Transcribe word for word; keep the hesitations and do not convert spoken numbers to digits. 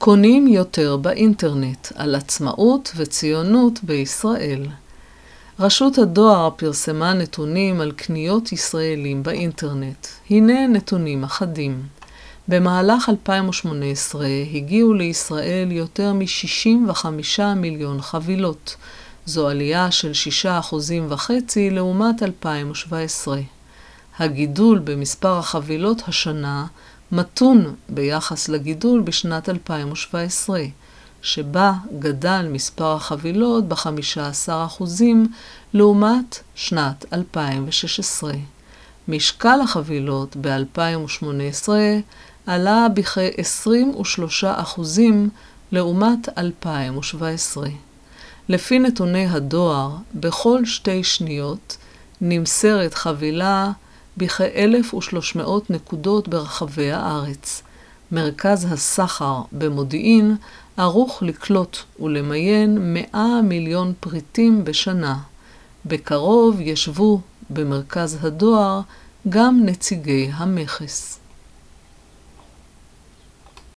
קונים יותר באינטרנט, על עצמאות וציונות בישראל. רשות הדואר פרסמה נתונים על קניות ישראלים באינטרנט. הנה נתונים אחדים. במהלך אלפיים ושמונה עשרה הגיעו לישראל יותר מ-שישים וחמישה מיליון חבילות. זו עלייה של שישה אחוזים וחצי לעומת אלפיים ושבע עשרה. הגידול במספר החבילות השנה מתון ביחס לגידול בשנת אלפיים ושבע עשרה, שבה גדל מספר החבילות ב-חמישה עשר אחוזים לעומת שנת אלפיים ושש עשרה. משקל החבילות ב-אלפיים ושמונה עשרה עלה בכ-עשרים ושלושה אחוזים לעומת אלפיים ושבע עשרה. לפי נתוני הדואר, בכל שתי שניות נמסרת חבילה בכ-אלף ושלוש מאות נקודות ברחבי הארץ. מרכז הסחר במודיעין ערוך לקלוט ולמיין מאה מיליון פריטים בשנה. בקרוב ישבו במרכז הדואר גם נציגי המכס.